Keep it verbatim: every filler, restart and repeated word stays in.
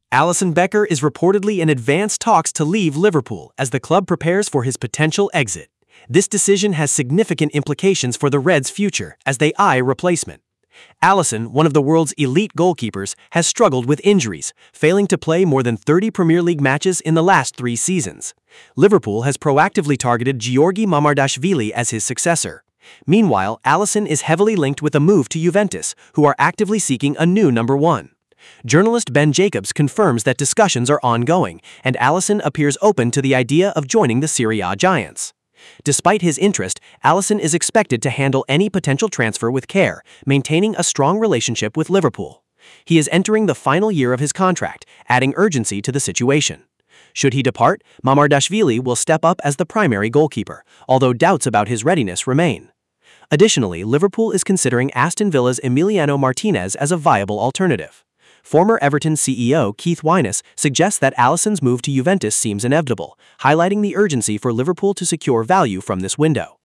Alisson Becker is reportedly in advanced talks to leave Liverpool as the club prepares for his potential exit. This decision has significant implications for the Reds' future as they eye replacement. Alisson, one of the world's elite goalkeepers, has struggled with injuries, failing to play more than thirty Premier League matches in the last three seasons. Liverpool has proactively targeted Giorgi Mamardashvili as his successor. Meanwhile, Alisson is heavily linked with a move to Juventus, who are actively seeking a new number one. Journalist Ben Jacobs confirms that discussions are ongoing, and Alisson appears open to the idea of joining the Serie A giants. Despite his interest, Alisson is expected to handle any potential transfer with care, maintaining a strong relationship with Liverpool. He is entering the final year of his contract, adding urgency to the situation. Should he depart, Mamardashvili will step up as the primary goalkeeper, although doubts about his readiness remain. Additionally, Liverpool is considering Aston Villa's Emiliano Martinez as a viable alternative. Former Everton C E O Keith Wyness suggests that Alisson's move to Juventus seems inevitable, highlighting the urgency for Liverpool to secure value from this window.